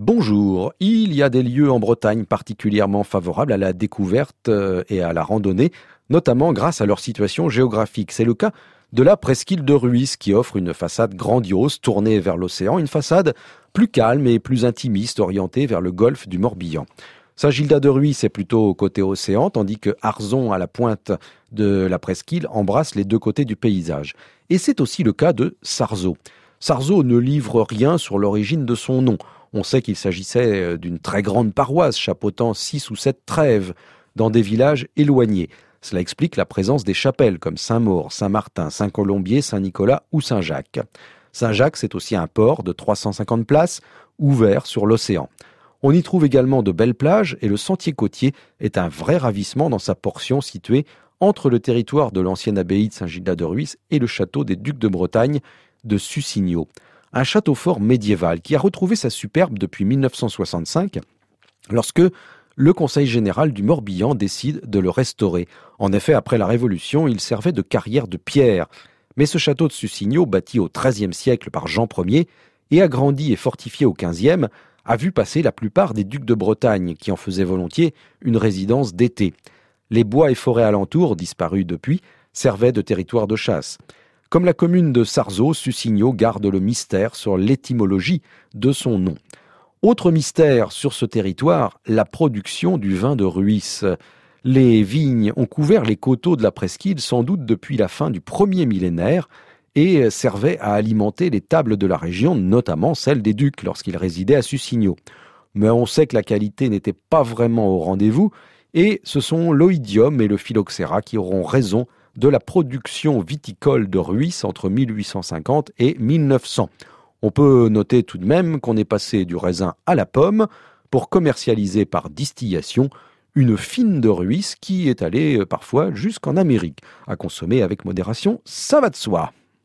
Bonjour, il y a des lieux en Bretagne particulièrement favorables à la découverte et à la randonnée, notamment grâce à leur situation géographique. C'est le cas de la presqu'île de Rhuys qui offre une façade grandiose tournée vers l'océan, une façade plus calme et plus intimiste orientée vers le golfe du Morbihan. Saint-Gildas-de-Rhuys est plutôt côté océan, tandis que Arzon, à la pointe de la presqu'île, embrasse les deux côtés du paysage. Et c'est aussi le cas de Sarzeau. Sarzeau ne livre rien sur l'origine de son nom. On sait qu'il s'agissait d'une très grande paroisse chapeautant 6 ou 7 trèves dans des villages éloignés. Cela explique la présence des chapelles comme Saint-Maur, Saint-Martin, Saint-Colombier, Saint-Nicolas ou Saint-Jacques. Saint-Jacques, c'est aussi un port de 350 places ouvert sur l'océan. On y trouve également de belles plages et le sentier côtier est un vrai ravissement dans sa portion située entre le territoire de l'ancienne abbaye de Saint-Gildas-de-Rhuys et le château des Ducs de Bretagne de Sucigno. Un château fort médiéval qui a retrouvé sa superbe depuis 1965 lorsque le Conseil général du Morbihan décide de le restaurer. En effet, après la Révolution, il servait de carrière de pierre. Mais ce château de Sucigno, bâti au XIIIe siècle par Jean Ier et agrandi et fortifié au XVe, a vu passer la plupart des ducs de Bretagne qui en faisaient volontiers une résidence d'été. Les bois et forêts alentours, disparus depuis, servaient de territoire de chasse. Comme la commune de Sarzeau, Sucigno garde le mystère sur l'étymologie de son nom. Autre mystère sur ce territoire, la production du vin de Rhuys. Les vignes ont couvert les coteaux de la presqu'île sans doute depuis la fin du premier millénaire et servaient à alimenter les tables de la région, notamment celles des ducs lorsqu'ils résidaient à Sucigno. Mais on sait que la qualité n'était pas vraiment au rendez-vous et ce sont l'oïdium et le phylloxéra qui auront raison de la production viticole de Rhuys entre 1850 et 1900. On peut noter tout de même qu'on est passé du raisin à la pomme pour commercialiser par distillation une fine de Rhuys qui est allée parfois jusqu'en Amérique. À consommer avec modération, ça va de soi.